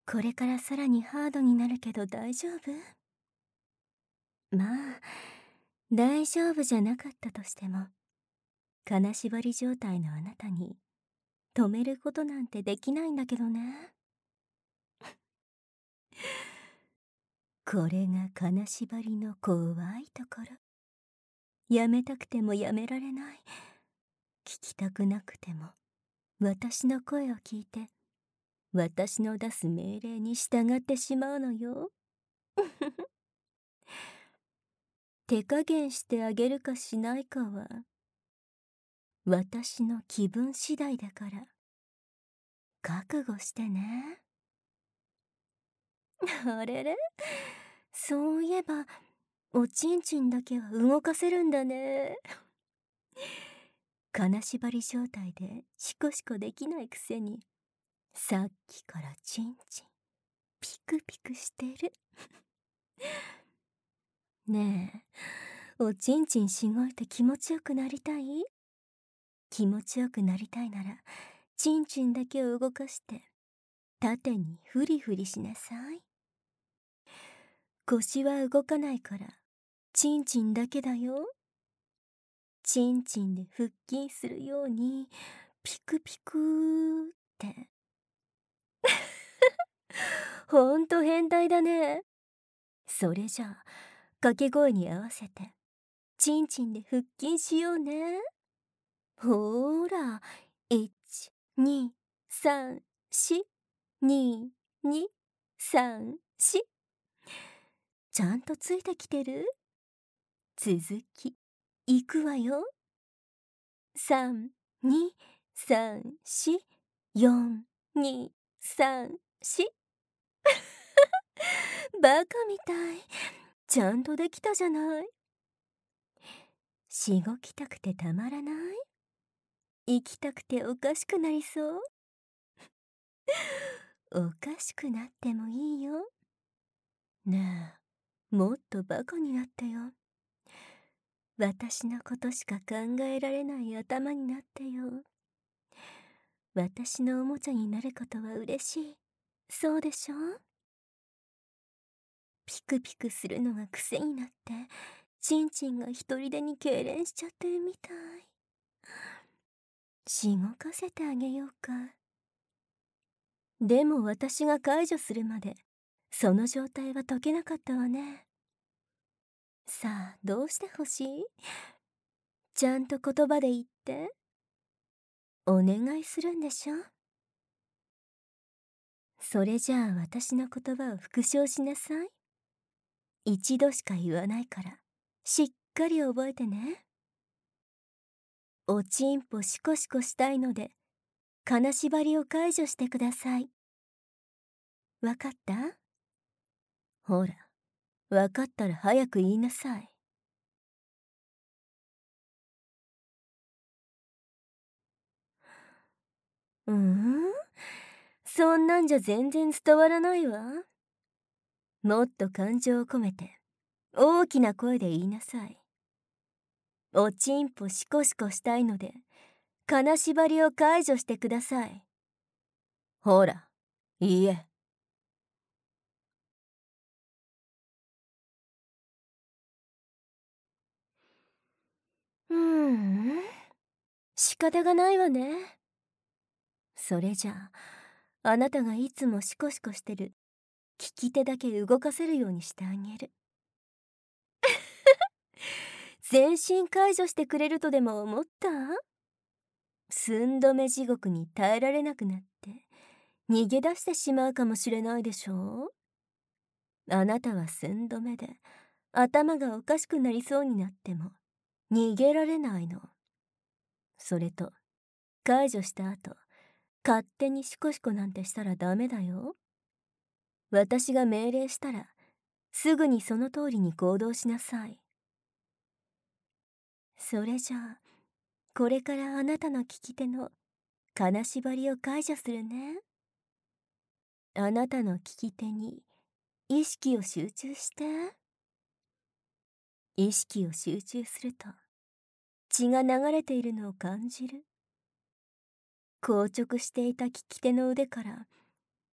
これからさらにハードになるけど大丈夫？まあ、大丈夫じゃなかったとしても、金縛り状態のあなたに止めることなんてできないんだけどね。これが金縛りの怖いところ。やめたくてもやめられない。聞きたくなくても、私の声を聞いて、私の出す命令に従ってしまうのよ。手加減してあげるかしないかは、私の気分次第だから、覚悟してね。あれれ、そういえば、おちんちんだけは動かせるんだね。金縛り状態でシコシコできないくせに、さっきからちんちん、ピクピクしてる。ねえ、おちんちんしごいて気持ちよくなりたい？気持ちよくなりたいなら、ちんちんだけを動かして、縦にフリフリしなさい。腰は動かないから、ちんちんだけだよ。ちんちんで腹筋するように、ピクピクーって。ほんと変態だね。それじゃあ、掛け声に合わせて、ちんちんで腹筋しようね。ほーら、1、2、3、4、2、2、3、4。ちゃんとついてきてる？続き、いくわよ。3、2、3、4、4、2、3、4。バカみたい。ちゃんとできたじゃない。しごきたくてたまらない？行きたくておかしくなりそう？おかしくなってもいいよ。ねえ、もっとバカになってよ。私のことしか考えられない頭になってよ。私のおもちゃになることは嬉しい。そうでしょ？ピクピクするのが癖になって、ちんちんが一人でに痙攣しちゃってるみたい。しごかせてあげようか。でも私が解除するまで、その状態は解けなかったわね。さあ、どうしてほしい？ちゃんと言葉で言って。お願いするんでしょ？それじゃあ私の言葉を復唱しなさい。一度しか言わないから、しっかり覚えてね。おちんぽシコシコしたいので、金縛りを解除してください。わかった？ほら、わかったら早く言いなさい。そんなんじゃ全然伝わらないわ。もっと感情を込めて、大きな声で言いなさい。おちんぽシコシコしたいので、金縛りを解除してください。ほら、いいえ。うーん、仕方がないわね。それじゃあ、あなたがいつもシコシコしてる利き手だけ動かせるようにしてあげる。全身解除してくれるとでも思った？寸止め地獄に耐えられなくなって逃げ出してしまうかもしれないでしょう？あなたは寸止めで頭がおかしくなりそうになっても逃げられないの。それと解除した後、勝手にシコシコなんてしたらダメだよ。私が命令したらすぐにその通りに行動しなさい。それじゃあ、これからあなたの利き手の金縛りを解除するね。あなたの利き手に意識を集中して。意識を集中すると血が流れているのを感じる。硬直していた利き手の腕から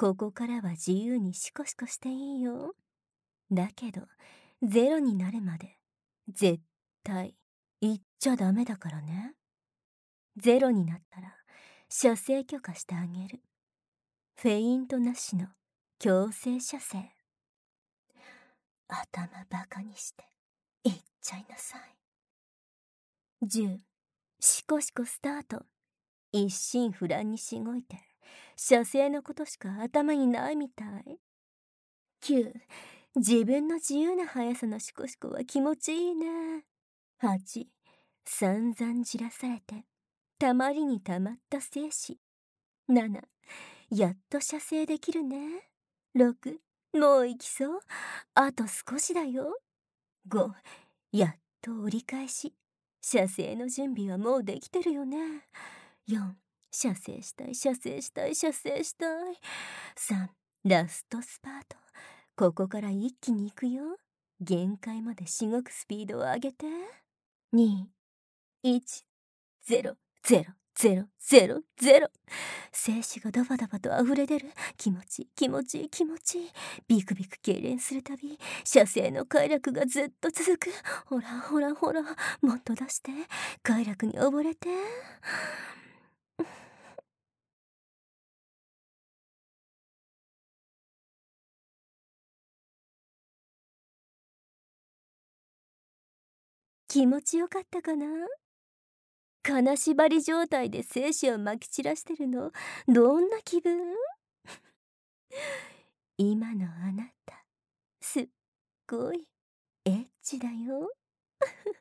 ここからは自由にシコシコしていいよ。だけど、ゼロになるまで、絶対、言っちゃダメだからね。ゼロになったら、射精許可してあげる。フェイントなしの強制射精。頭バカにして、言っちゃいなさい。10、シコシコスタート。一心不乱にしごいて、射精のことしか頭にないみたい。9、自分の自由な速さのシコシコは気持ちいいね。8、散々じらされて、たまりにたまった精子。7、やっと射精できるね。6、もう行きそう。あと少しだよ。5、やっと折り返し。射精の準備はもうできてるよね。4、射精したい、射精したい、射精したい。3、ラストスパート。ここから一気に行くよ。限界までしごくスピードを上げて。2、1、0、0、0、0、0。精子がダバダバと溢れ出る。気持ちいい、気持ちいい、気持ちいい。ビクビク痙攣するたび、射精の快楽がずっと続く。ほらほらほら、もっと出して。快楽に溺れて。気持ちよかったかな？金縛り状態で精子をまき散らしてるの、どんな気分？今のあなた、すっごいエッチだよ。